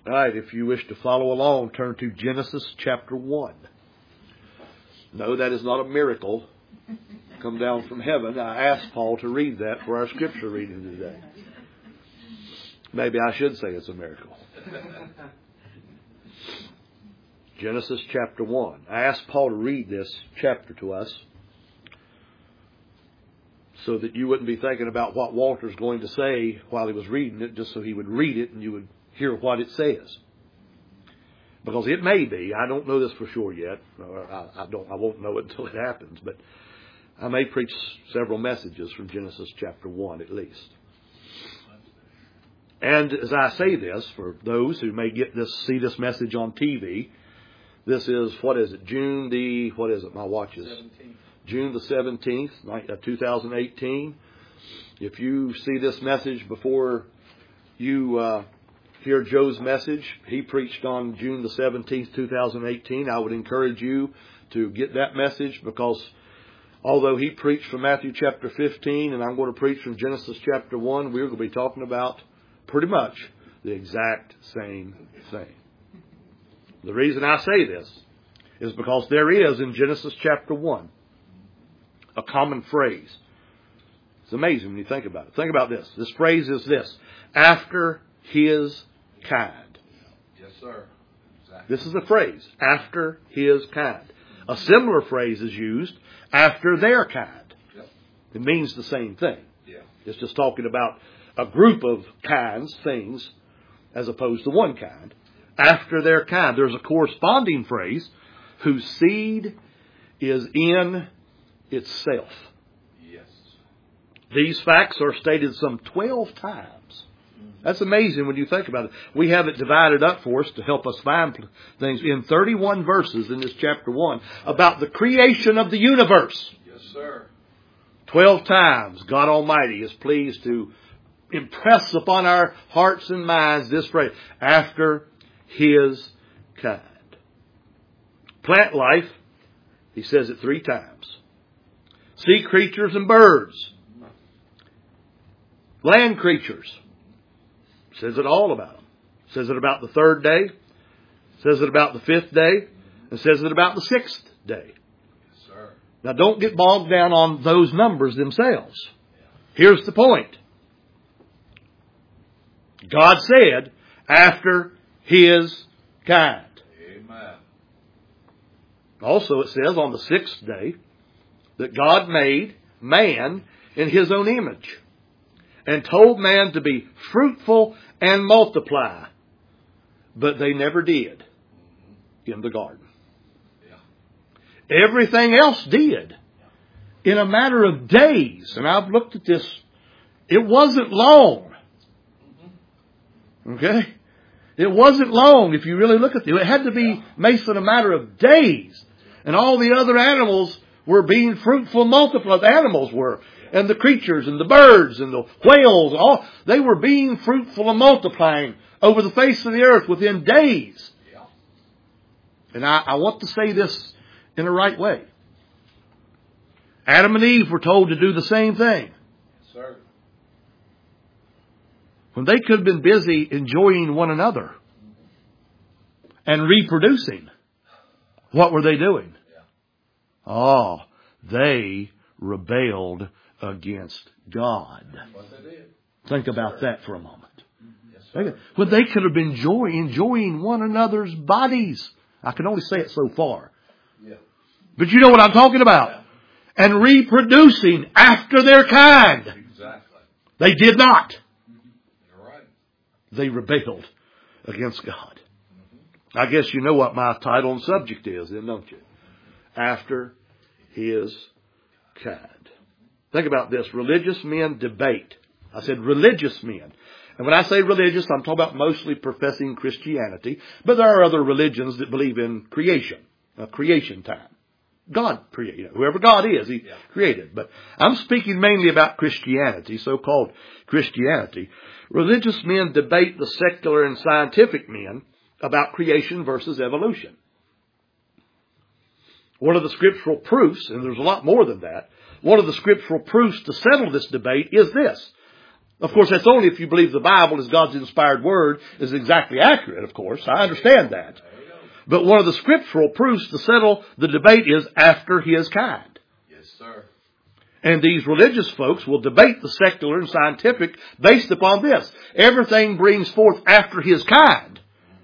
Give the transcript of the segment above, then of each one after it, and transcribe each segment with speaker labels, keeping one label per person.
Speaker 1: All right, if you wish to follow along, turn to Genesis chapter 1. No, that is not a miracle come down from heaven. I asked Paul to read that for our scripture reading today. Maybe I should say it's a miracle. Genesis chapter 1. I asked Paul to read this chapter to us so that you wouldn't be thinking about what Walter's going to say while he was reading it, just so he would read it and you would hear what it says. Because it may be, I don't know this for sure yet, or I won't know it until it happens, but I may preach several messages from Genesis chapter 1 at least. And as I say this, for those who may see this message on TV, this is, June the, my watch is?
Speaker 2: 17th.
Speaker 1: June the 17th, 2018. If you see this message before you hear Joe's message, he preached on June the 17th, 2018. I would encourage you to get that message, because although he preached from Matthew chapter 15 and I'm going to preach from Genesis chapter 1, we're going to be talking about pretty much the exact same thing. The reason I say this is because there is in Genesis chapter 1 a common phrase. It's amazing when you think about it. Think about this. This phrase is this: after his kind.
Speaker 2: Yes, sir. Exactly.
Speaker 1: This is a phrase, after his kind. A similar phrase is used, after their kind.
Speaker 2: Yep.
Speaker 1: It means the same thing.
Speaker 2: Yeah.
Speaker 1: It's just talking about a group of kinds, things, as opposed to one kind. After their kind. There's a corresponding phrase, whose seed is in itself.
Speaker 2: Yes.
Speaker 1: These facts are stated some 12 times. That's amazing when you think about it. We have it divided up for us to help us find things in 31 verses in this chapter 1 about the creation of the universe.
Speaker 2: Yes, sir.
Speaker 1: 12 times God Almighty is pleased to impress upon our hearts and minds this phrase, after his kind. Plant life, he says it 3 times. Sea creatures and birds. Land creatures. Says it all about them. Says it about the 3rd day. Says it about the 5th day. And says it about the 6th day.
Speaker 2: Yes, sir.
Speaker 1: Now don't get bogged down on those numbers themselves. Here's the point. God said, after his kind.
Speaker 2: Amen.
Speaker 1: Also it says on the 6th day that God made man in his own image, and told man to be fruitful and multiply. But they never did in the garden.
Speaker 2: Yeah.
Speaker 1: Everything else did in a matter of days. And I've looked at this. It wasn't long. Okay? It wasn't long if you really look at it. It had to be, Mason, a matter of days. And all the other animals were being fruitful and multiplied. The animals were. And the creatures and the birds and the whales, all they were being fruitful and multiplying over the face of the earth within days.
Speaker 2: Yeah.
Speaker 1: And I want to say this in the right way. Adam and Eve were told to do the same thing.
Speaker 2: Yes, sir.
Speaker 1: When they could have been busy enjoying one another and reproducing, what were they doing?
Speaker 2: Yeah.
Speaker 1: Oh, they rebelled against God.
Speaker 2: What they did.
Speaker 1: Think about that for a moment.
Speaker 2: Yes, sir.
Speaker 1: When they could have been enjoying one another's bodies. I can only say it so far.
Speaker 2: Yeah.
Speaker 1: But you know what I'm talking about.
Speaker 2: Yeah.
Speaker 1: And reproducing after their kind.
Speaker 2: Exactly.
Speaker 1: They did not.
Speaker 2: You're right.
Speaker 1: They rebelled against God. I guess you know what my title and subject is, then, don't you? After his kind. Think about this. Religious men debate. I said religious men. And when I say religious, I'm talking about mostly professing Christianity. But there are other religions that believe in creation. Creation time. God created. Whoever God is, he created. But I'm speaking mainly about Christianity, so-called Christianity. Religious men debate the secular and scientific men about creation versus evolution. One of the scriptural proofs, and there's a lot more than that, one of the scriptural proofs to settle this debate is this. Of course, that's only if you believe the Bible as God's inspired word is exactly accurate, of course. I understand that. But one of the scriptural proofs to settle the debate is after his kind.
Speaker 2: Yes, sir.
Speaker 1: And these religious folks will debate the secular and scientific based upon this. Everything brings forth after his kind.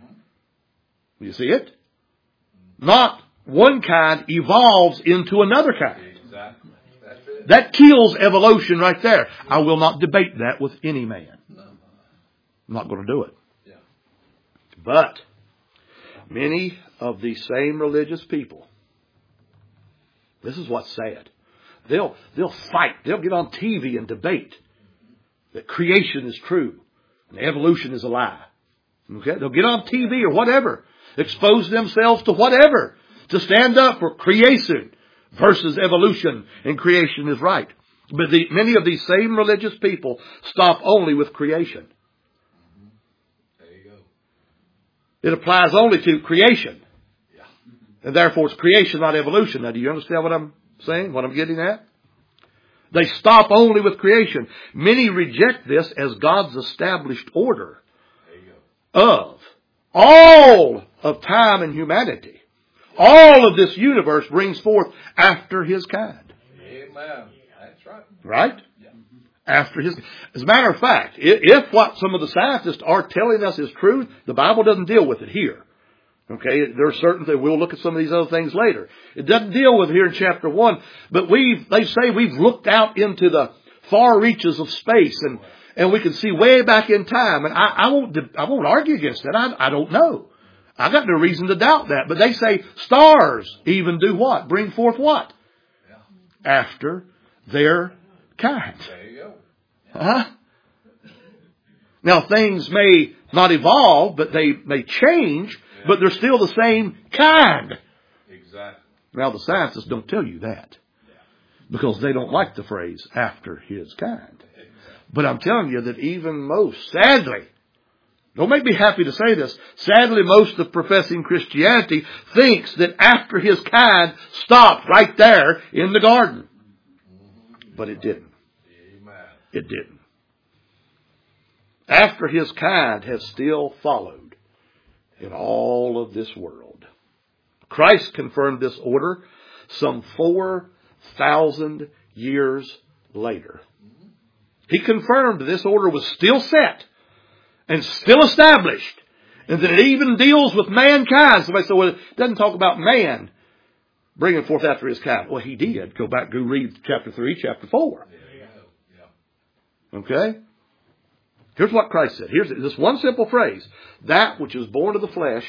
Speaker 1: You see it? Not one kind evolves into another kind.
Speaker 2: Exactly. That's it.
Speaker 1: That kills evolution right there. I will not debate that with any man. I'm not going to do it.
Speaker 2: Yeah.
Speaker 1: But many of these same religious people, this is what's sad. They'll fight. They'll get on TV and debate that creation is true and evolution is a lie. Okay? They'll get on TV or whatever, expose themselves to whatever, to stand up for creation versus evolution, and creation is right. But many of these same religious people stop only with creation.
Speaker 2: There you go.
Speaker 1: It applies only to creation.
Speaker 2: Yeah.
Speaker 1: And therefore it's creation, not evolution. Now do you understand what I'm saying? What I'm getting at? They stop only with creation. Many reject this as God's established order
Speaker 2: There you go.
Speaker 1: of all of time and humanity. All of this universe brings forth after his kind.
Speaker 2: Amen. That's right.
Speaker 1: Right?
Speaker 2: Yeah.
Speaker 1: After his. As a matter of fact, if what some of the scientists are telling us is true, the Bible doesn't deal with it here. Okay, there are certain things. We'll look at some of these other things later. It doesn't deal with it here in chapter 1, but they say we've looked out into the far reaches of space and we can see way back in time. And I won't argue against that. I don't know. I got no reason to doubt that. But they say stars even do what? Bring forth what?
Speaker 2: Yeah.
Speaker 1: After their kind.
Speaker 2: There you go.
Speaker 1: Huh? Now things may not evolve, but they may change, but they're still the same kind.
Speaker 2: Exactly.
Speaker 1: Now the scientists don't tell you that because they don't like the phrase after his kind. But I'm telling you that even most, sadly, don't make me happy to say this, sadly most of professing Christianity thinks that after his kind stopped right there in the garden. But it didn't.
Speaker 2: Amen.
Speaker 1: It didn't. After his kind has still followed in all of this world. Christ confirmed this order some 4,000 years later. He confirmed this order was still set and still established, and that it even deals with mankind. Somebody said, well, it doesn't talk about man bringing forth after his kind. Well, he did. Go read chapter 3, chapter 4. Okay? Here's what Christ said. Here's this one simple phrase. That which is born of the flesh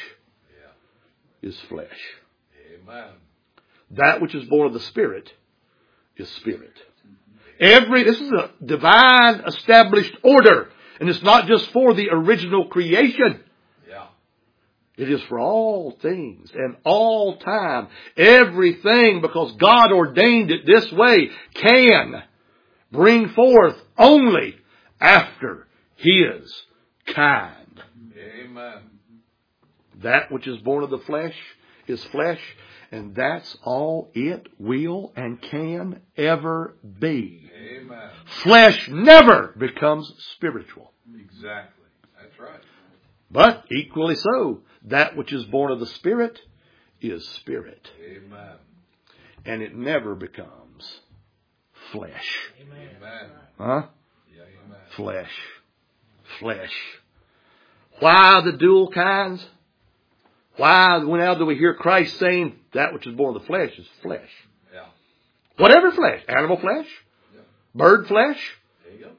Speaker 1: is flesh.
Speaker 2: Amen.
Speaker 1: That which is born of the Spirit is spirit. This is a divine established order. And it's not just for the original creation.
Speaker 2: Yeah.
Speaker 1: It is for all things and all time. Everything, because God ordained it this way, can bring forth only after his kind.
Speaker 2: Amen.
Speaker 1: That which is born of the flesh is flesh, and that's all it will and can ever be.
Speaker 2: Amen.
Speaker 1: Flesh never becomes spiritual.
Speaker 2: Exactly. That's right.
Speaker 1: But equally so, that which is born of the Spirit is spirit.
Speaker 2: Amen.
Speaker 1: And it never becomes flesh.
Speaker 2: Amen.
Speaker 1: Huh?
Speaker 2: Yeah, amen.
Speaker 1: Flesh. Flesh. Why the dual kinds? Why, now do we hear Christ saying that which is born of the flesh is flesh?
Speaker 2: Yeah.
Speaker 1: Whatever flesh. Animal flesh.
Speaker 2: Yeah.
Speaker 1: Bird flesh.
Speaker 2: There you go.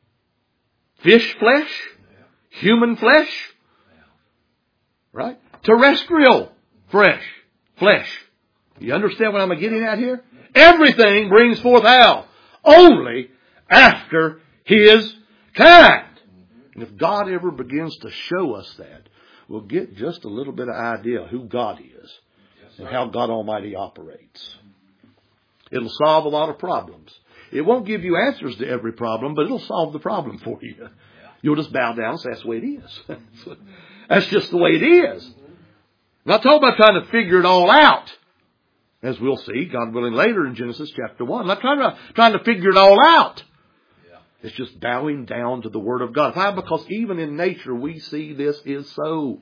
Speaker 1: Fish flesh.
Speaker 2: Yeah.
Speaker 1: Human flesh.
Speaker 2: Yeah.
Speaker 1: Right? Terrestrial flesh. You understand what I'm getting at here? Everything brings forth how? Only after his kind. And if God ever begins to show us that, we'll get just a little bit of idea who God is and how God Almighty operates. It'll solve a lot of problems. It won't give you answers to every problem, but it'll solve the problem for you. Yeah. You'll just bow down and say, that's the way it is. That's just the way it is. I'm not talking about trying to figure it all out. As we'll see, God willing, later in Genesis chapter 1. I'm not trying to figure it all out.
Speaker 2: Yeah.
Speaker 1: It's just bowing down to the Word of God. Why? Because even in nature we see this is so.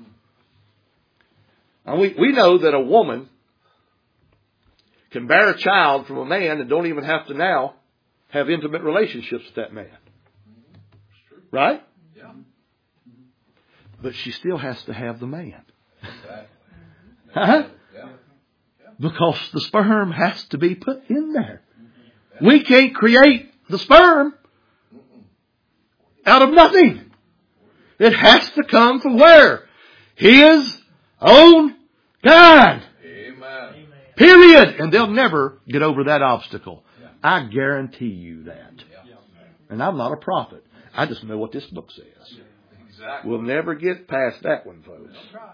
Speaker 1: And we know that a woman can bear a child from a man and don't even have to now have intimate relationships with that man. Right?
Speaker 2: Yeah.
Speaker 1: But she still has to have the man.
Speaker 2: Exactly.
Speaker 1: Huh?
Speaker 2: Yeah.
Speaker 1: Because the sperm has to be put in there. We can't create the sperm out of nothing. It has to come from where? His own kind.
Speaker 2: Amen.
Speaker 1: Period. And they'll never get over that obstacle. I guarantee you that.
Speaker 2: Yeah.
Speaker 1: And I'm not a prophet. I just know what this book says.
Speaker 2: Exactly.
Speaker 1: We'll never get past that one, folks.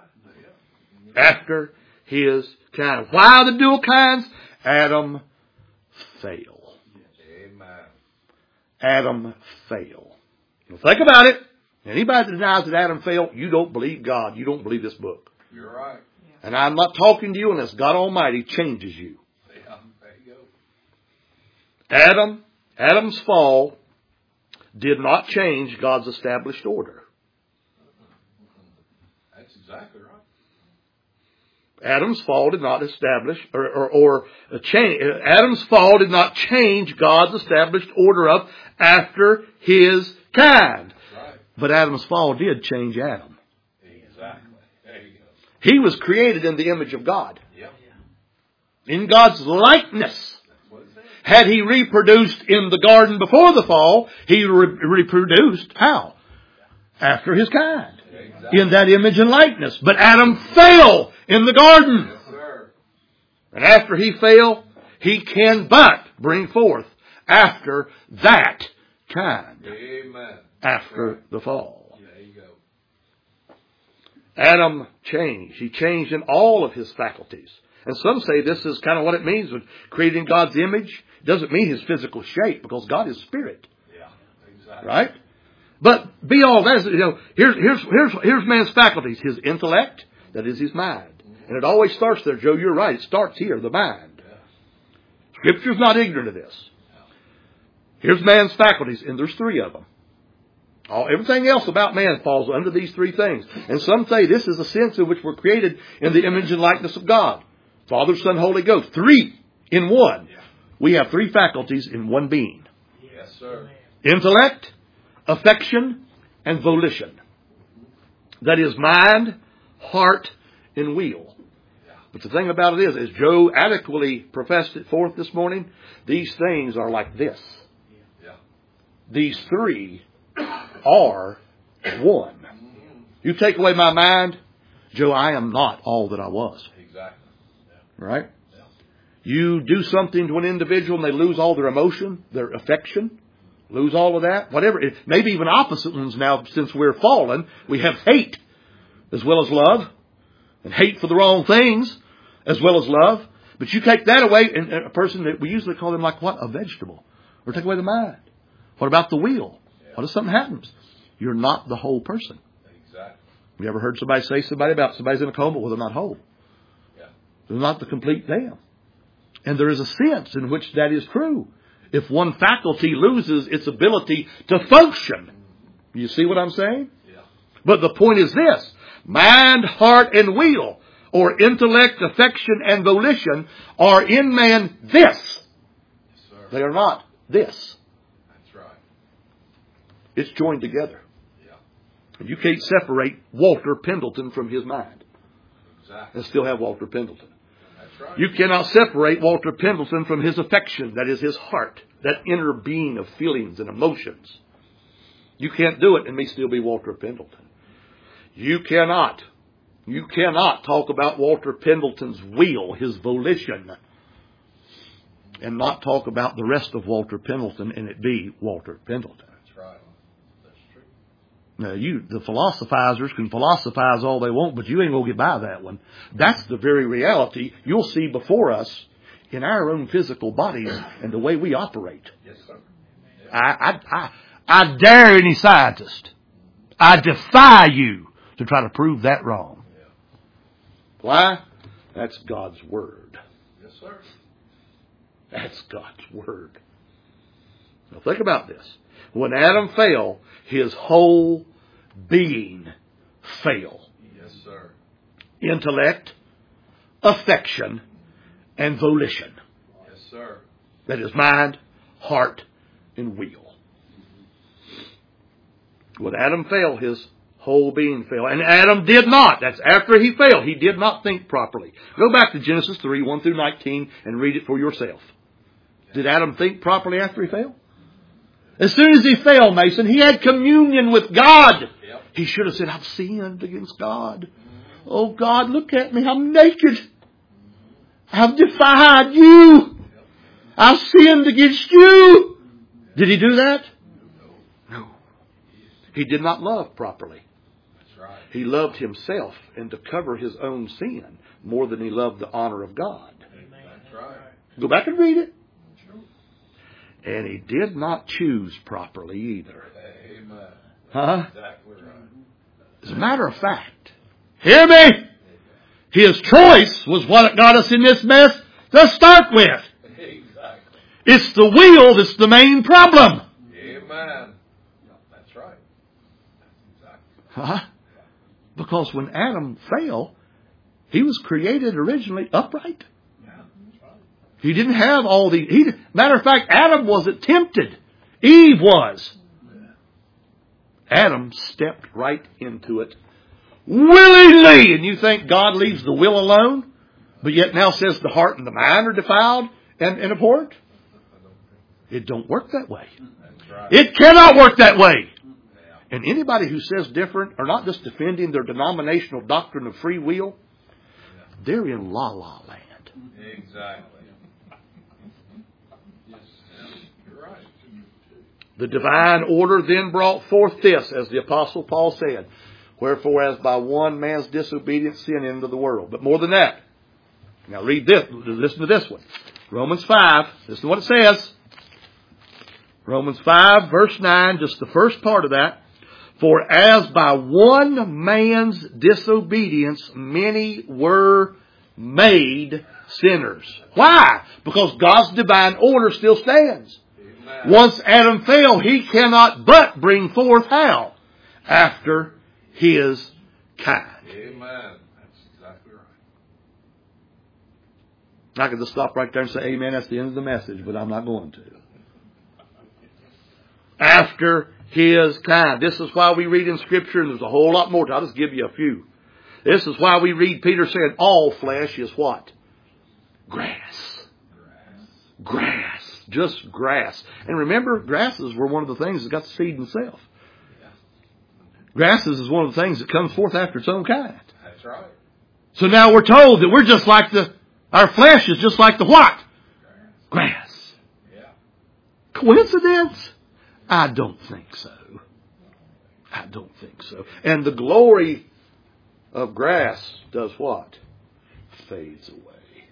Speaker 1: After his kind. Why the dual kinds? Adam fell.
Speaker 2: Amen.
Speaker 1: Adam fell. Now think about it. Anybody that denies that Adam fell, you don't believe God. You don't believe this book.
Speaker 2: You're right.
Speaker 1: And I'm not talking to you unless God Almighty changes you.
Speaker 2: Yeah. There you go.
Speaker 1: Adam's fall did not change God's established order.
Speaker 2: That's exactly right.
Speaker 1: Adam's fall did not establish or change. Adam's fall did not change God's established order of after his kind.
Speaker 2: That's right.
Speaker 1: But Adam's fall did change Adam.
Speaker 2: Exactly. There you go.
Speaker 1: He was created in the image of God.
Speaker 2: Yep.
Speaker 1: In God's likeness.
Speaker 2: That's what it says.
Speaker 1: Had he reproduced in the garden before the fall, he reproduced how? After his kind.
Speaker 2: Exactly.
Speaker 1: In that image and likeness. But Adam fell in the garden.
Speaker 2: Yes, sir.
Speaker 1: And after he fell, he can but bring forth after that kind.
Speaker 2: Amen.
Speaker 1: After the fall.
Speaker 2: There you go.
Speaker 1: Adam changed. He changed in all of his faculties. And some say this is kind of what it means with creating God's image. It doesn't mean his physical shape because God is spirit.
Speaker 2: Yeah. Exactly.
Speaker 1: Right? But be all that, here's man's faculties. His intellect, that is his mind. And it always starts there, Joe, you're right. It starts here, the mind.
Speaker 2: Yeah.
Speaker 1: Scripture's not ignorant of this. Here's man's faculties, and there's three of them. Everything else about man falls under these three things. And some say this is the sense in which we're created in the image and likeness of God. Father, Son, Holy Ghost. Three in one.
Speaker 2: Yeah.
Speaker 1: We have three faculties in one being.
Speaker 2: Yes, sir.
Speaker 1: Intellect, affection, and volition. That is mind, heart, and will. But the thing about it is, as Joe adequately professed it forth this morning, these things are like this.
Speaker 2: Yeah.
Speaker 1: These three are one. You take away my mind, Joe, I am not all that I was.
Speaker 2: Exactly.
Speaker 1: Right?
Speaker 2: Yeah.
Speaker 1: You do something to an individual and they lose all their emotion, their affection, lose all of that, whatever. Maybe even opposite ones now, since we're fallen, we have hate as well as love, and hate for the wrong things as well as love. But you take that away, and a person that we usually call them like what? A vegetable. Or take away the mind. What about the will?
Speaker 2: Yeah.
Speaker 1: What if something happens? You're not the whole person.
Speaker 2: Exactly.
Speaker 1: You ever heard somebody say about somebody's in a coma? Well, they're not whole.
Speaker 2: Yeah.
Speaker 1: They're not the complete them. And there is a sense in which that is true. If one faculty loses its ability to function. You see what I'm saying?
Speaker 2: Yeah.
Speaker 1: But the point is this. Mind, heart, and will, or intellect, affection, and volition, are in man this.
Speaker 2: Yes, sir.
Speaker 1: They are not this.
Speaker 2: That's right.
Speaker 1: It's joined together.
Speaker 2: Yeah.
Speaker 1: And you can't separate Walter Pendleton from his mind
Speaker 2: Exactly.
Speaker 1: and still have Walter Pendleton.
Speaker 2: That's right.
Speaker 1: You cannot separate Walter Pendleton from his affection, that is his heart, that inner being of feelings and emotions. You can't do it and me still be Walter Pendleton. You cannot talk about Walter Pendleton's will, his volition, and not talk about the rest of Walter Pendleton and it be Walter Pendleton.
Speaker 2: That's right. That's true.
Speaker 1: Now, the philosophizers can philosophize all they want, but you ain't going to get by that one. That's the very reality you'll see before us in our own physical bodies and the way we operate.
Speaker 2: Yes, sir.
Speaker 1: I dare any scientist. I defy you to try to prove that wrong.
Speaker 2: Yeah.
Speaker 1: Why? That's God's Word.
Speaker 2: Yes, sir.
Speaker 1: That's God's Word. Now think about this. When Adam fell, his whole being fell.
Speaker 2: Yes, sir.
Speaker 1: Intellect, affection, and volition.
Speaker 2: Yes, sir.
Speaker 1: That is mind, heart, and will. When Adam fell, his whole being fell. And Adam did not. That's after he fell. He did not think properly. Go back to Genesis 3, 1 through 19 and read it for yourself. Did Adam think properly after he fell? As soon as he fell, Mason, he had communion with God.
Speaker 2: Yep.
Speaker 1: He should have said, I've sinned against God. Oh God, look at me. I'm naked. I've defied you. I've sinned against you. Did he do that? No. He did not love properly.
Speaker 2: That's right.
Speaker 1: He loved himself and to cover his own sin more than he loved the honor of God.
Speaker 2: That's right.
Speaker 1: Go back and read it. And he did not choose properly either.
Speaker 2: Amen.
Speaker 1: Huh?
Speaker 2: Exactly right.
Speaker 1: As a matter of fact, hear me? His choice was what got us in this mess to start with.
Speaker 2: Exactly.
Speaker 1: It's the will that's the main problem.
Speaker 2: Amen. That's right. That's exactly.
Speaker 1: Huh? Because when Adam fell, he was created originally upright.
Speaker 2: Yeah, that's right.
Speaker 1: He didn't have all the... matter of fact, Adam wasn't tempted. Eve was. Adam stepped right into it willingly. And you think God leaves the will alone? But yet now says the heart and the mind are defiled and abhorrent? It don't work that way.
Speaker 2: That's right.
Speaker 1: It cannot work that way. And anybody who says different are not just defending their denominational doctrine of free will. They're in la-la land.
Speaker 2: Exactly. Yes. You're right.
Speaker 1: The divine order then brought forth this, as the Apostle Paul said, wherefore as by one man's disobedience sin into the world. But more than that, now read this, listen to this one. Romans 5, this is what it says. Romans 5 verse 9, just the first part of that. For as by one man's disobedience many were made sinners. Why? Because God's divine order still stands.
Speaker 2: Amen.
Speaker 1: Once Adam fell, he cannot but bring forth how? After his kind.
Speaker 2: Amen. That's exactly right.
Speaker 1: I could just stop right there and say amen. That's the end of the message, but I'm not going to. After his kind. This is why we read in Scripture, and there's a whole lot more. I'll just give you a few. This is why we read Peter saying, all flesh is what? Grass. Grass. Just grass. And remember, grasses were one of the things that got the seed themselves. Grasses is one of the things that comes forth after its own kind.
Speaker 2: That's right.
Speaker 1: So now we're told that we're just like our flesh is just like the what? Grass.
Speaker 2: Yeah.
Speaker 1: Coincidence? I don't think so. I don't think so. And the glory of grass does what? Fades away.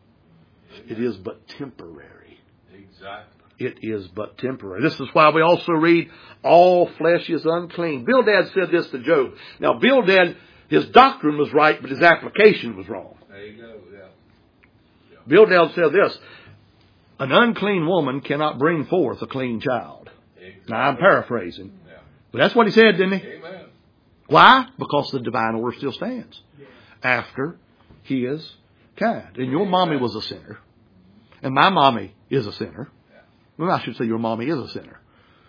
Speaker 1: It is but temporary.
Speaker 2: Exactly.
Speaker 1: It is but temporary. This is why we also read, all flesh is unclean. Bildad said this to Job. Now, Bildad, his doctrine was right, but his application was wrong.
Speaker 2: There you go. Yeah.
Speaker 1: Bildad said this, an unclean woman cannot bring forth a clean child.
Speaker 2: Exactly.
Speaker 1: Now, I'm paraphrasing.
Speaker 2: Yeah.
Speaker 1: But that's what he said, didn't he?
Speaker 2: Amen.
Speaker 1: Why? Because the divine order still stands. After he is kind. And your mommy was a sinner. And my mommy is a sinner. Well, I should say your mommy is a sinner.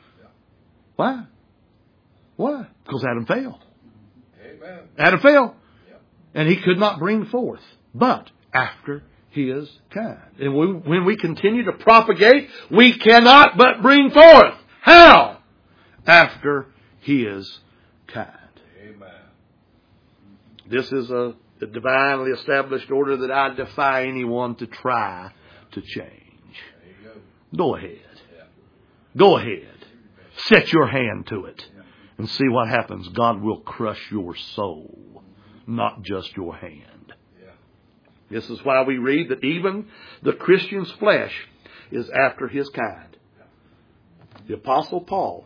Speaker 1: Why? Why? Because Adam fell.
Speaker 2: Amen.
Speaker 1: Adam fell.
Speaker 2: Yep.
Speaker 1: And he could not bring forth. But after he is kind. And when we continue to propagate, we cannot but bring forth. How? After he is kind.
Speaker 2: Amen.
Speaker 1: This is a divinely established order that I defy anyone to try to change.
Speaker 2: There you go.
Speaker 1: Go ahead.
Speaker 2: Yeah.
Speaker 1: Go ahead. Set your hand to it and see what happens. God will crush your soul, not just your hand.
Speaker 2: Yeah.
Speaker 1: This is why we read that even the Christian's flesh is after his kind. The Apostle Paul,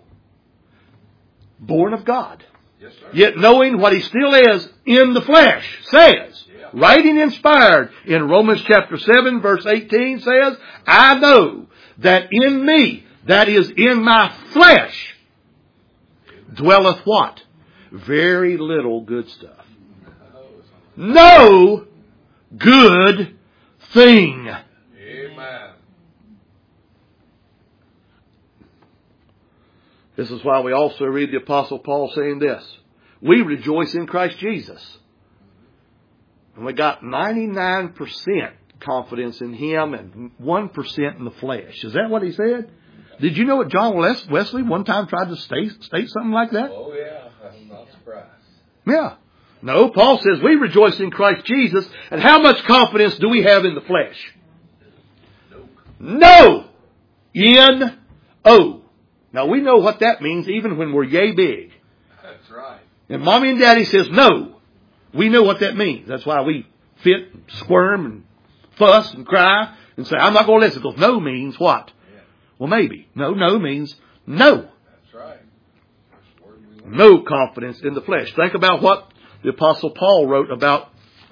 Speaker 1: born of God,
Speaker 2: Yes, sir.
Speaker 1: yet knowing what he still is in the flesh, says, writing inspired in Romans chapter 7 verse 18 says, I know that in me, that is in my flesh, dwelleth what? Very little good stuff. No good thing.
Speaker 2: Amen.
Speaker 1: This is why we also read the Apostle Paul saying this. We rejoice in Christ Jesus. And we got 99% confidence in Him and 1% in the flesh. Is that what he said? Did you know what John Wesley one time tried to state something like that?
Speaker 2: Oh, yeah. I'm not surprised.
Speaker 1: Yeah. No, Paul says we rejoice in Christ Jesus. And how much confidence do we have in the flesh? No. N-O. Now we know what that means even when we're yay big.
Speaker 2: That's right.
Speaker 1: And Mommy and Daddy says no. We know what that means. That's why we fit and squirm and fuss and cry and say, I'm not going to listen. Because no means what?
Speaker 2: Yeah.
Speaker 1: Well, maybe. No means no.
Speaker 2: That's right.
Speaker 1: No confidence in the flesh. Think about what the Apostle Paul wrote about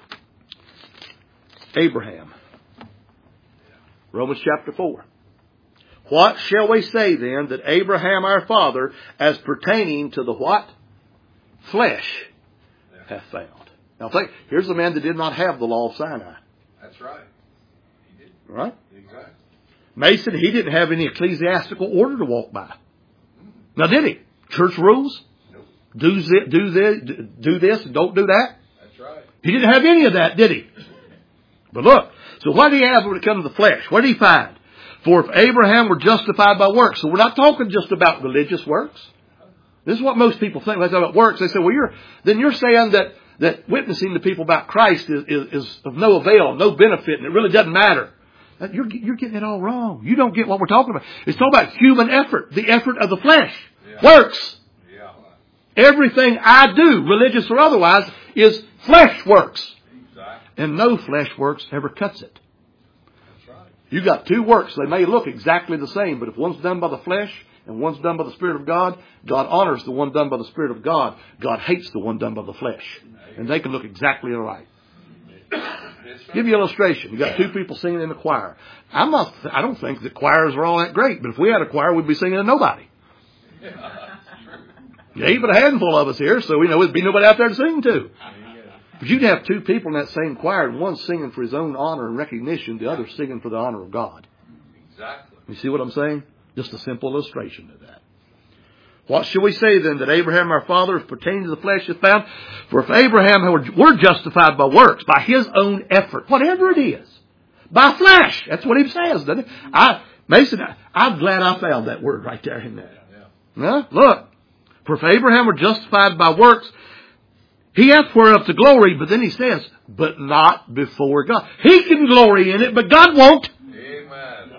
Speaker 1: Abraham. Romans chapter 4. What shall we say then that Abraham our father, as pertaining to the what? Flesh, hath found. Now think, here's a man that did not have the law of Sinai.
Speaker 2: That's right. He did.
Speaker 1: Right?
Speaker 2: Exactly.
Speaker 1: Mason, he didn't have any ecclesiastical order to walk by. Now did he? Church rules?
Speaker 2: Nope.
Speaker 1: Do this and don't do that?
Speaker 2: That's right.
Speaker 1: He didn't have any of that, did he? But look, so what did he have when it comes to the flesh? What did he find? For if Abraham were justified by works, so we're not talking just about religious works. This is what most people think when they talk about works. They say, well, you're saying that witnessing to people about Christ is of no avail, no benefit, and it really doesn't matter. You're getting it all wrong. You don't get what we're talking about. It's talking about human effort, the effort of the flesh. Yeah. Works.
Speaker 2: Yeah.
Speaker 1: Everything I do, religious or otherwise, is flesh works.
Speaker 2: Exactly.
Speaker 1: And no flesh works ever cuts it.
Speaker 2: That's right.
Speaker 1: You got two works. They may look exactly the same, but if one's done by the flesh and one's done by the Spirit of God, God honors the one done by the Spirit of God. God hates the one done by the flesh. And they can look exactly alike. Give you an illustration. You got two people singing in a choir. I don't think that choirs are all that great, but if we had a choir, we'd be singing to nobody. Yeah, even a handful of us here, so we know there'd be nobody out there to sing to. But you'd have two people in that same choir, and one singing for his own honor and recognition, the other singing for the honor of God.
Speaker 2: Exactly.
Speaker 1: You see what I'm saying? Just a simple illustration of that. What shall we say then, that Abraham our father, as pertaining to the flesh, is found? For if Abraham were justified by works, by his own effort, whatever it is, by flesh, that's what he says, doesn't it? Mason, I'm glad I found that word right there in there. Yeah. Look, for if Abraham were justified by works, he hath whereof to glory, but then he says, but not before God. He can glory in it, but God won't.
Speaker 2: Amen.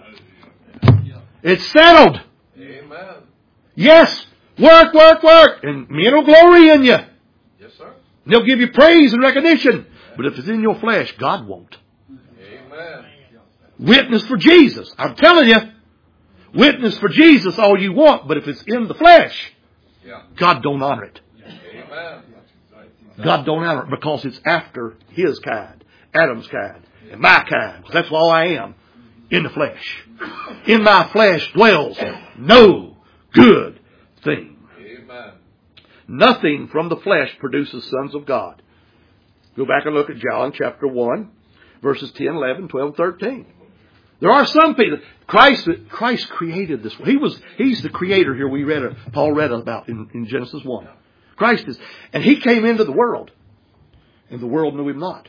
Speaker 1: It's settled.
Speaker 2: Amen.
Speaker 1: Yes. Work. And men will glory in you.
Speaker 2: Yes, sir.
Speaker 1: They'll give you praise and recognition. But if it's in your flesh, God won't.
Speaker 2: Amen.
Speaker 1: Witness for Jesus. I'm telling you. Witness for Jesus all you want. But if it's in the flesh, God don't honor it.
Speaker 2: Amen.
Speaker 1: God don't honor it because it's after His kind. Adam's kind. And my kind. That's all I am. In the flesh. In my flesh dwells no good thing.
Speaker 2: Amen.
Speaker 1: Nothing from the flesh produces sons of God. Go back and look at John chapter 1, verses 10, 11, 12, 13. There are some people. Christ created this. He's the creator here Paul read about in Genesis 1. Christ is. And He came into the world. And the world knew Him not.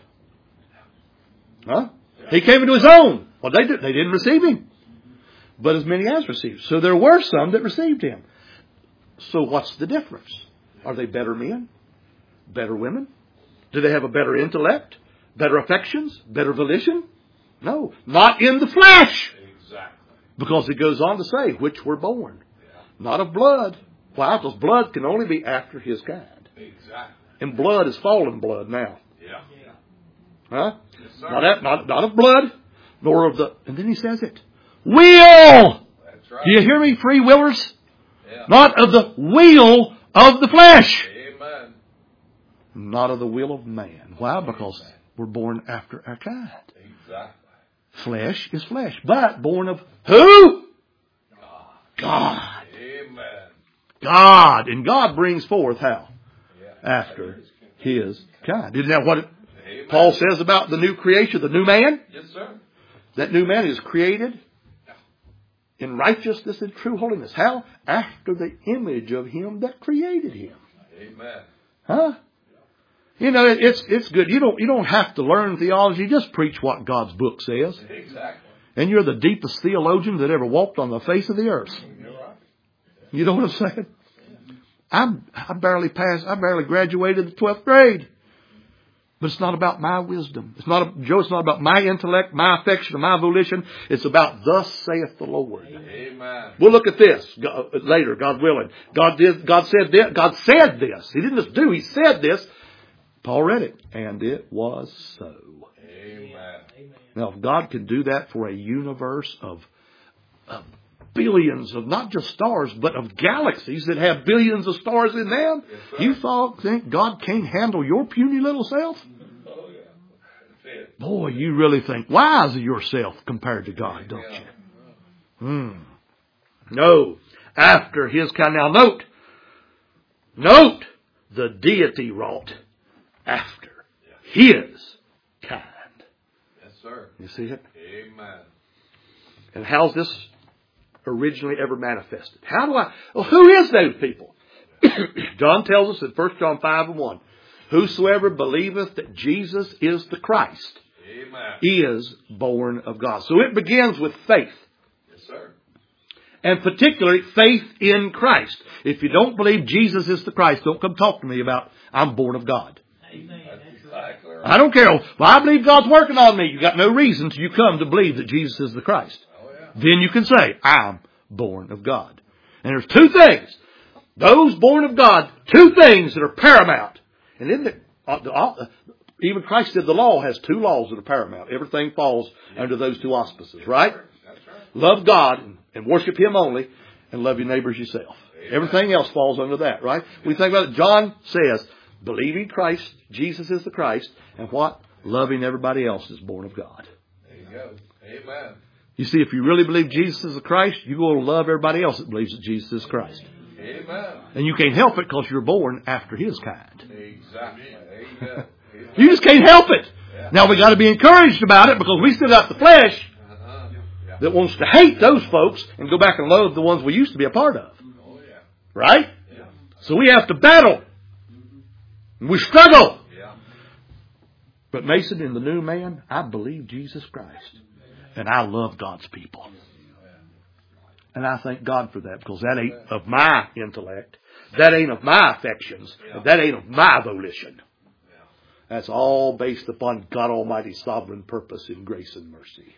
Speaker 1: Huh? He came into His own. Well, they didn't receive Him. But as many as received. So there were some that received Him. So what's the difference? Are they better men? Better women? Do they have a better intellect? Better affections? Better volition? No. Not in the flesh.
Speaker 2: Exactly.
Speaker 1: Because it goes on to say, which were born. Not of blood. Why? Because blood can only be after His kind.
Speaker 2: Exactly.
Speaker 1: And blood is fallen blood now.
Speaker 2: Yeah.
Speaker 1: Huh?
Speaker 2: Yes, sir.
Speaker 1: Not of blood, nor of the... And then he says it. Will!
Speaker 2: That's right.
Speaker 1: Do you hear me, free willers?
Speaker 2: Yeah.
Speaker 1: Not of the will of the flesh.
Speaker 2: Amen.
Speaker 1: Not of the will of man. Why? Because we're born after our kind.
Speaker 2: Exactly.
Speaker 1: Flesh is flesh. But born of who? God.
Speaker 2: Amen.
Speaker 1: God. And God brings forth how?
Speaker 2: Yeah.
Speaker 1: After His kind. Isn't that what
Speaker 2: Amen.
Speaker 1: Paul says about the new creation, the new man?
Speaker 2: Yes, sir.
Speaker 1: That new man is created in righteousness and true holiness. How? After the image of Him that created him.
Speaker 2: Amen.
Speaker 1: Huh? You know, it's good. You don't have to learn theology. Just preach what God's book says.
Speaker 2: Exactly.
Speaker 1: And you're the deepest theologian that ever walked on the face of the earth.
Speaker 2: You're right.
Speaker 1: You know what I'm saying? I barely graduated the 12th grade. But it's not about my wisdom. It's not about my intellect, my affection, or my volition. It's about thus saith the Lord.
Speaker 2: Amen.
Speaker 1: We'll look at this later, God willing. God said this. He didn't just do, He said this. Paul read it. And it was so.
Speaker 2: Amen.
Speaker 1: Now, if God can do that for a universe of billions of not just stars, but of galaxies that have billions of stars in them,
Speaker 2: Yes,
Speaker 1: you think God can't handle your puny little self?
Speaker 2: Oh, yeah. That's it.
Speaker 1: Boy, you really think wise of yourself compared to God, don't you? No. After His kind. Now note the deity wrought after His kind.
Speaker 2: Yes, sir.
Speaker 1: You see it?
Speaker 2: Amen.
Speaker 1: And how's this originally ever manifested? Who is those people? John tells us in 1 John 5:1, whosoever believeth that Jesus is the Christ
Speaker 2: Amen.
Speaker 1: is born of God. So it begins with faith.
Speaker 2: Yes, sir.
Speaker 1: And particularly faith in Christ. If you don't believe Jesus is the Christ, don't come talk to me about I'm born of God.
Speaker 2: That's exactly right.
Speaker 1: I don't care. Well, I believe God's working on me. You got no reason till you come to believe that Jesus is the Christ.
Speaker 2: Oh, yeah.
Speaker 1: Then you can say, I'm born of God. And there's two things. Those born of God, two things that are paramount. And isn't it, even Christ said the law has two laws that are paramount. Everything falls under those two auspices, right?
Speaker 2: That's right.
Speaker 1: Love God and worship Him only, and love your neighbor as yourself.
Speaker 2: Amen.
Speaker 1: Everything else falls under that, right? We think about it. John says, believing Christ, Jesus is the Christ, and what? Loving everybody else is born of God.
Speaker 2: There you go. Amen.
Speaker 1: You see, if you really believe Jesus is the Christ, you're going to love everybody else that believes that Jesus is Christ.
Speaker 2: Amen.
Speaker 1: And you can't help it because you're born after His kind.
Speaker 2: Exactly. Amen.
Speaker 1: You just can't help it.
Speaker 2: Yeah.
Speaker 1: Now we got to be encouraged about it because we still got the flesh
Speaker 2: Uh-huh. Yeah.
Speaker 1: that wants to hate those folks and go back and love the ones we used to be a part of.
Speaker 2: Oh, yeah.
Speaker 1: Right?
Speaker 2: Yeah.
Speaker 1: So we have to battle. We struggle.
Speaker 2: Yeah.
Speaker 1: But Mason, in the new man, I believe Jesus Christ. And I love God's people. And I thank God for that because that ain't of my intellect. That ain't of my affections. That ain't of my volition. That's all based upon God Almighty's sovereign purpose in grace and mercy.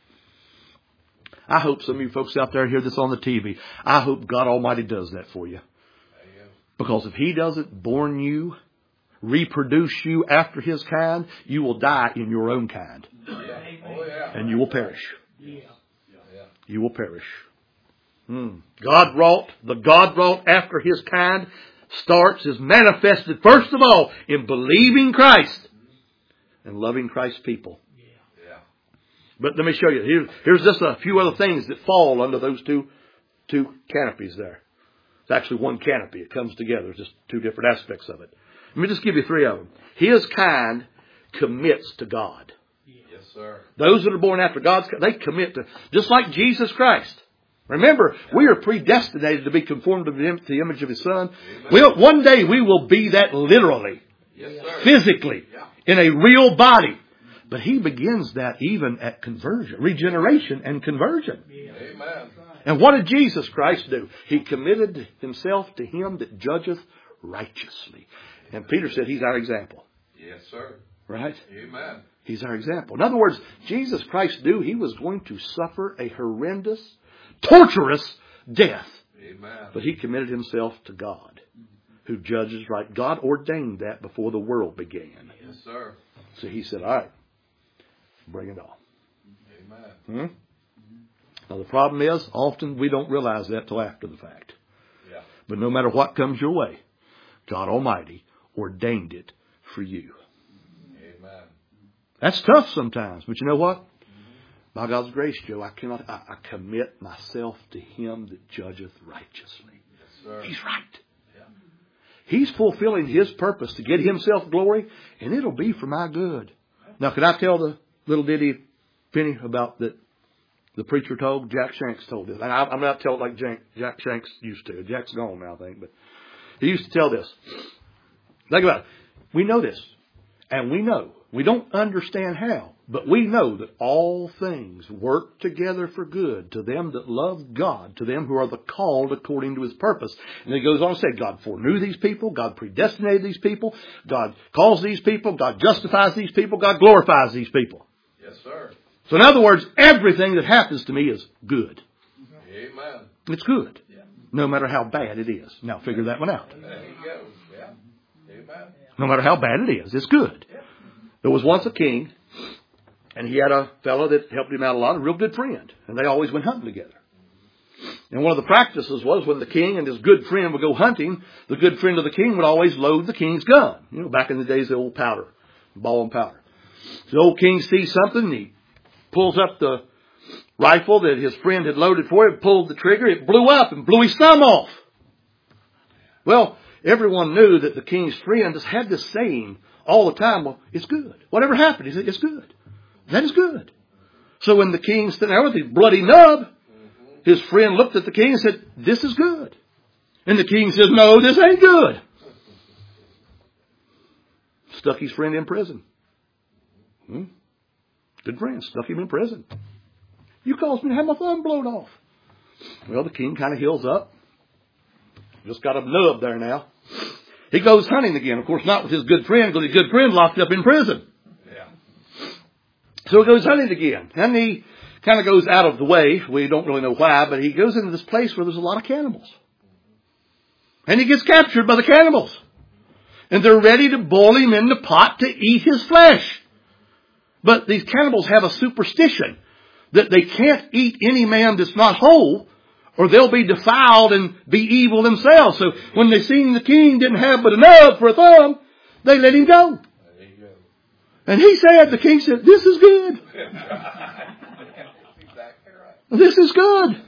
Speaker 1: I hope some of you folks out there hear this on the TV. I hope God Almighty does that for you. Because if He doesn't born you, reproduce you after His kind, you will die in your own kind.
Speaker 2: Yeah. Oh, yeah.
Speaker 1: And you will perish.
Speaker 2: Yeah.
Speaker 1: You will perish. God wrought after His kind is manifested first of all in believing Christ and loving Christ's people.
Speaker 2: Yeah.
Speaker 1: But let me show you. Here's just a few other things that fall under those two canopies there. It's actually one canopy. It comes together. Just two different aspects of it. Let me just give you three of them. His kind commits to God.
Speaker 2: Yes, sir.
Speaker 1: Those that are born after God's kind, they commit to, just like Jesus Christ. Remember, we are predestinated to be conformed to the image of His Son. One day we will be that literally,
Speaker 2: Yes, sir.
Speaker 1: physically, in a real body. But He begins that even at conversion, regeneration and conversion.
Speaker 2: Amen.
Speaker 1: And what did Jesus Christ do? He committed Himself to Him that judgeth righteously. And Peter said He's our example.
Speaker 2: Yes, sir.
Speaker 1: Right?
Speaker 2: Amen.
Speaker 1: He's our example. In other words, Jesus Christ knew He was going to suffer a horrendous, torturous death.
Speaker 2: Amen.
Speaker 1: But He committed Himself to God, who judges right. God ordained that before the world began.
Speaker 2: Yes, sir.
Speaker 1: So He said, all right, bring it on.
Speaker 2: Amen.
Speaker 1: Now the problem is, often we don't realize that till after the fact.
Speaker 2: Yeah.
Speaker 1: But no matter what comes your way, God Almighty ordained it for you.
Speaker 2: Amen.
Speaker 1: That's tough sometimes, but you know what? By God's grace, Joe, I commit myself to Him that judgeth righteously.
Speaker 2: Yes, sir.
Speaker 1: He's right. He's fulfilling His purpose to get Himself glory, and it'll be for my good. Now, can I tell the little ditty, Penny, about that the preacher told? Jack Shanks told this. And I'm not telling it like Jack Shanks used to. Jack's gone now, I think. But he used to tell this. Think about it. We know this. And we know. We don't understand how. But we know that all things work together for good to them that love God, to them who are the called according to His purpose. And he goes on to say, God foreknew these people, God predestinated these people, God calls these people, God justifies these people, God glorifies these people.
Speaker 2: Yes, sir.
Speaker 1: So in other words, everything that happens to me is good.
Speaker 2: Amen.
Speaker 1: It's good. No matter how bad it is. Now figure that one out.
Speaker 2: There you go. Yeah. Amen.
Speaker 1: No matter how bad it is, it's good. There was once a king, and he had a fellow that helped him out a lot, a real good friend. And they always went hunting together. And one of the practices was when the king and his good friend would go hunting, the good friend of the king would always load the king's gun. You know, back in the days, the old powder, ball and powder. So the old king sees something, and he pulls up the rifle that his friend had loaded for him, pulled the trigger, it blew up and blew his thumb off. Well, everyone knew that the king's friend just had this saying all the time, well, it's good. Whatever happened, he said, it's good. That is good. So when the king's sitting there with his bloody nub, his friend looked at the king and said, this is good. And the king says, no, this ain't good. Stuck his friend in prison. Good friend, stuck him in prison. You caused me to have my thumb blown off. Well, the king kind of heals up. Just got a nub there now. He goes hunting again. Of course, not with his good friend, because his good friend locked up in prison.
Speaker 2: Yeah.
Speaker 1: So he goes hunting again. And he kind of goes out of the way. We don't really know why, but he goes into this place where there's a lot of cannibals. And he gets captured by the cannibals. And they're ready to boil him in the pot to eat his flesh. But these cannibals have a superstition that they can't eat any man that's not whole, or they'll be defiled and be evil themselves. So when they seen the king didn't have but a nub for a thumb, they let him go.
Speaker 2: There you go.
Speaker 1: And he said, the king said, this is good.
Speaker 2: Exactly right.
Speaker 1: This is good.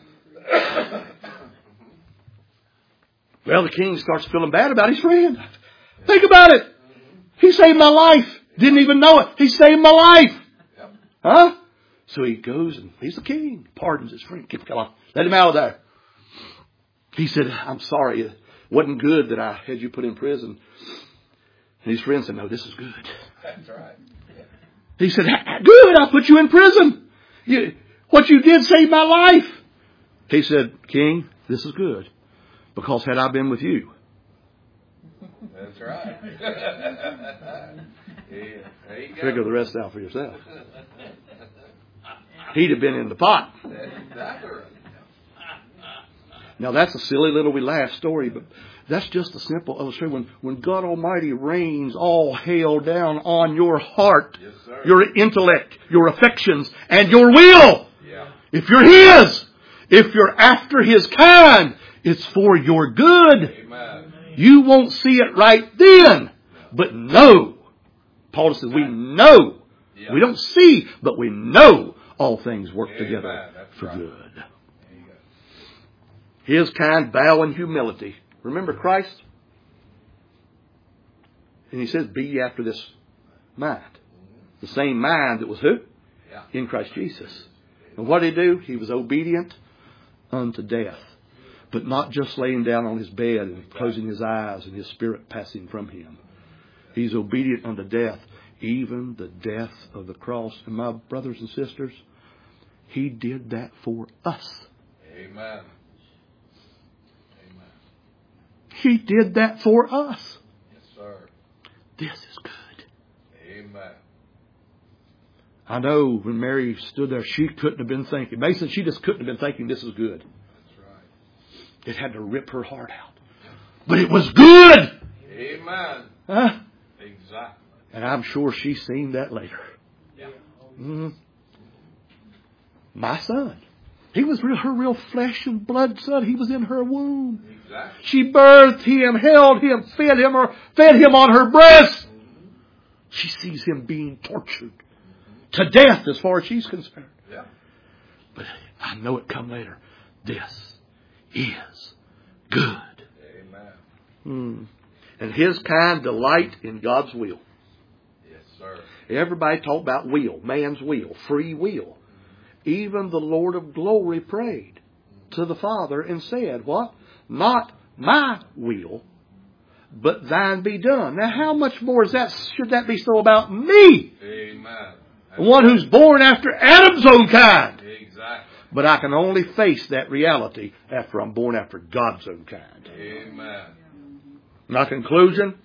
Speaker 1: Well, the king starts feeling bad about his friend. Think about it. He saved my life. Didn't even know it. He saved my life.
Speaker 2: Yep.
Speaker 1: Huh? So he goes and he's the king. Pardons his friend. Let him out of there. He said, I'm sorry. It wasn't good that I had you put in prison. And his friend said, no, this is good.
Speaker 2: That's right.
Speaker 1: He said, good, I put you in prison. What you did saved my life. He said, king, this is good. Because had I been with you.
Speaker 2: That's right. Yeah. There you go.
Speaker 1: Figure the rest out for yourself. He'd have been in the pot.
Speaker 2: That's exactly right.
Speaker 1: Now that's a silly little we laugh story, but that's just a simple illustration. When God Almighty rains all hail down on your heart,
Speaker 2: Yes, sir.
Speaker 1: your intellect, your affections, and your will.
Speaker 2: Yeah.
Speaker 1: If you're His, if you're after His kind, it's for your good.
Speaker 2: Amen.
Speaker 1: You won't see it right then, but know. Paul says we know.
Speaker 2: Yeah.
Speaker 1: We don't see, but we know all things work together
Speaker 2: Amen. That's
Speaker 1: for
Speaker 2: right.
Speaker 1: good.
Speaker 2: There you go.
Speaker 1: His kind bow in humility. Remember Christ? And He says, be ye after this mind. The same mind that was who?
Speaker 2: Yeah.
Speaker 1: In Christ Jesus. And what did He do? He was obedient unto death. But not just laying down on His bed and closing His eyes and His spirit passing from Him. He's obedient unto death. Even the death of the cross. And my brothers and sisters, He did that for us.
Speaker 2: Amen. Amen.
Speaker 1: He did that for us.
Speaker 2: Yes, sir.
Speaker 1: This is good.
Speaker 2: Amen.
Speaker 1: I know when Mary stood there, she couldn't have been thinking. Mason, she just couldn't have been thinking this is good.
Speaker 2: That's right.
Speaker 1: It had to rip her heart out. But it was good.
Speaker 2: Amen.
Speaker 1: Huh?
Speaker 2: Exactly.
Speaker 1: And I'm sure she's seen that later.
Speaker 2: Yeah.
Speaker 1: Mm-hmm. My son. He was her real flesh and blood son. He was in her womb.
Speaker 2: Exactly.
Speaker 1: She birthed him, held him, fed him on her breast. She sees him being tortured to death as far as she's concerned.
Speaker 2: Yeah.
Speaker 1: But I know it come later. This is good.
Speaker 2: Amen.
Speaker 1: And His kind delight in God's will.
Speaker 2: Yes, sir.
Speaker 1: Everybody talk about will, man's will, free will. Even the Lord of glory prayed to the Father and said, what? Not my will, but thine be done. Now how much more should that be so about me?
Speaker 2: Amen.
Speaker 1: The one who's born after Adam's own kind.
Speaker 2: Exactly.
Speaker 1: But I can only face that reality after I'm born after God's own kind.
Speaker 2: Amen.
Speaker 1: My conclusion,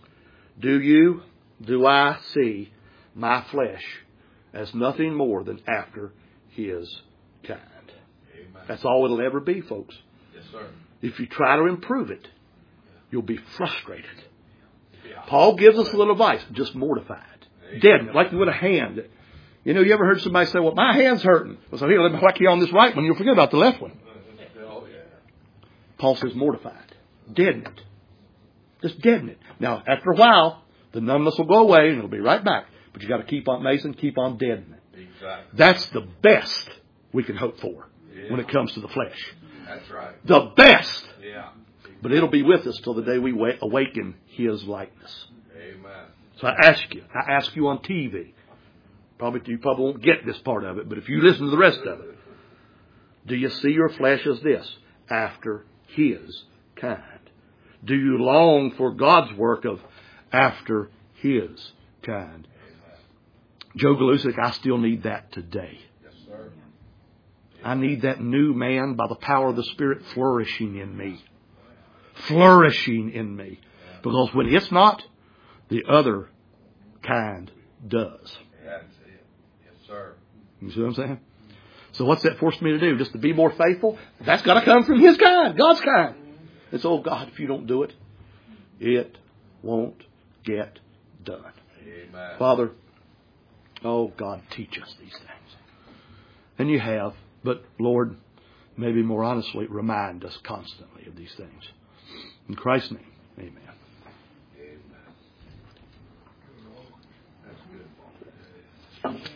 Speaker 1: do I see my flesh as nothing more than after His kind?
Speaker 2: Amen.
Speaker 1: That's all it'll ever be, folks.
Speaker 2: Yes, sir.
Speaker 1: If you try to improve it, you'll be frustrated.
Speaker 2: Yeah.
Speaker 1: Paul gives us a little advice, just mortified. Dead, like you would a hand. You know, you ever heard somebody say, well, my hand's hurting. Well, so here, let me whack you on this right one. You'll forget about the left one.
Speaker 2: Oh, yeah.
Speaker 1: Paul says mortified. Deaden it. Just deaden it. Now, after a while, the numbness will go away and it'll be right back. But you got to keep on, Mason, keep on deadening it.
Speaker 2: Exactly.
Speaker 1: That's the best we can hope for when it comes to the flesh.
Speaker 2: That's right.
Speaker 1: The best.
Speaker 2: Yeah.
Speaker 1: But it'll be with us till the day we awaken His likeness.
Speaker 2: Amen.
Speaker 1: So I ask you on TV. You probably won't get this part of it, but if you listen to the rest of it, do you see your flesh as this? After His kind. Do you long for God's work of after His kind? Joe Galusic, I still need that today.
Speaker 2: Yes, sir.
Speaker 1: I need that new man by the power of the Spirit flourishing in me. Flourishing in me. Because when it's not, the other kind does.
Speaker 2: That's it. Yes, sir.
Speaker 1: You see what I'm saying? So what's that forced me to do? Just to be more faithful? That's got to come from His kind, God's kind. It's, oh God, if you don't do it, it won't get done.
Speaker 2: Amen.
Speaker 1: Father, oh God, teach us these things. And you have, but Lord, maybe more honestly, remind us constantly of these things. In Christ's name, amen.
Speaker 2: Amen. That's good.